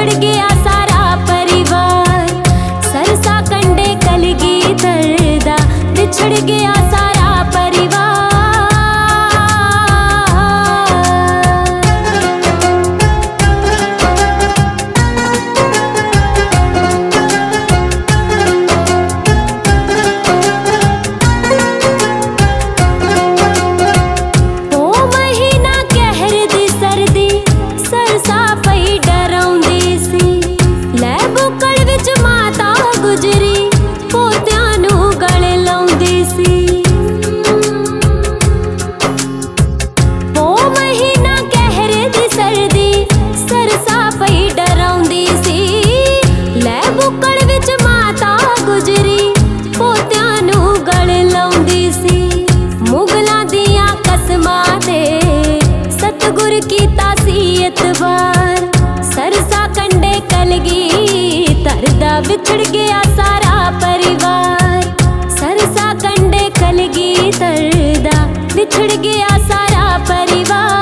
ਵਿਛੜ ਗਿਆ ਸਾਰਾ ਪਰਿਵਾਰ। ਸਰਸਾ ਕੰਢੇ ਕਲਗੀਧਰ ਦਾ ਵਿਛੜ ਗਿਆ ਸਾਰਾ ਪਰਿਵਾਰ। ਸਰਸਾ ਕੰਢੇ ਕਲਗੀਧਰ ਦਾ ਵਿਛੜ ਗਿਆ ਸਾਰਾ ਪਰਿਵਾਰ। ਸਰਸਾ ਕੰਢੇ ਕਲਗੀਧਰ ਦਾ ਵਿਛੜ ਗਿਆ ਸਾਰਾ ਪਰਿਵਾਰ।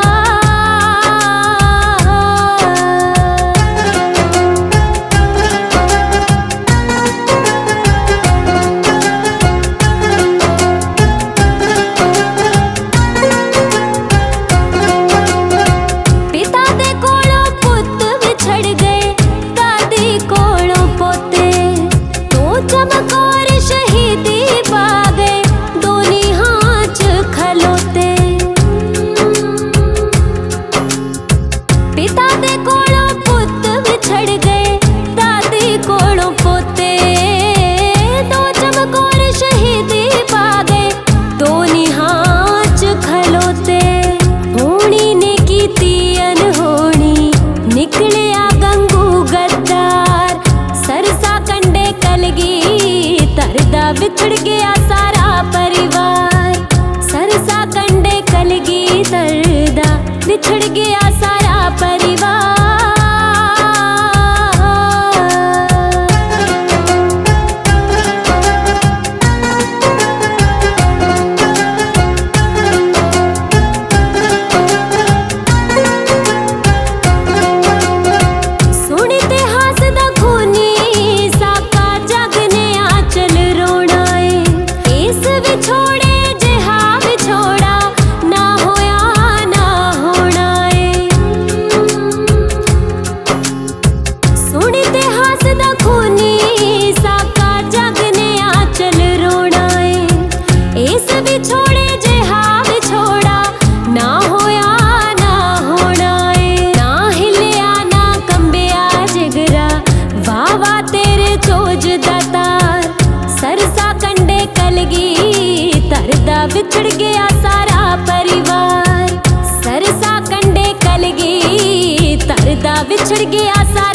चमकौर शहीदी पा गए दोनी हाथ खलोते। पिता दे कोलों पुत विछड़ गए दादी कोलों पोते। दो चमकौर शहीदी पा गए दोनी हाथ खलोते। होनी ने कीती अनहोनी निकलिया गंगू गद्दार। सरसा कंढे कलगीधर दा विछड़ गया सारा परिवार। सरसा कंढे कलगीधर दा विछड़ गया सारा परिवार। विछड़ गया सारा परिवार। सरसा कंढे कलगीधर दा विछड़ गया सारा